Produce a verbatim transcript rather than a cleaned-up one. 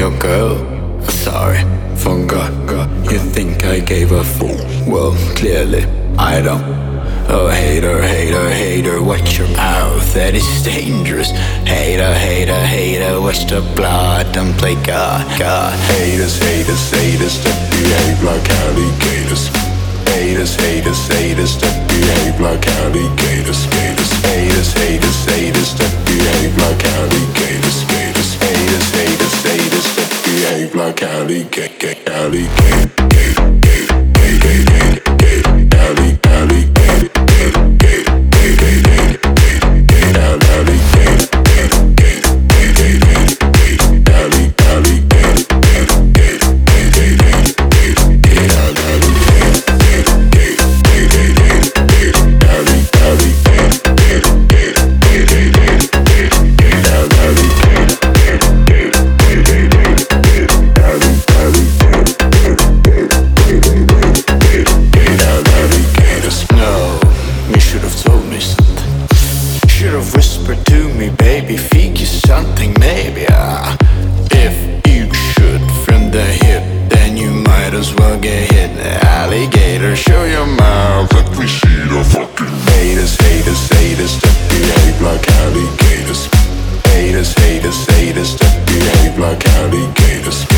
your girl. Sorry, forgot. You think I gave a fool? Well, clearly I don't. Oh, hater, hater, hater, watch your mouth, that is dangerous. Hater, hater, hater, watch the blood, don't play God, God. Haters, haters, haters that behave like alligators. Haters, haters, haters that behave like alligators. Haters, haters, haters, haters that behave like alligators. Haters, haters, haters, haters that behave like alligators. Alligators. Should've whispered to me, baby, feed you something, maybe. Ah, if you should from the hip, then you might as well get hit. Alligator, show your mouth, let me see the fucking haters, haters, haters that behave like alligators. Haters, haters, haters that behave like alligators.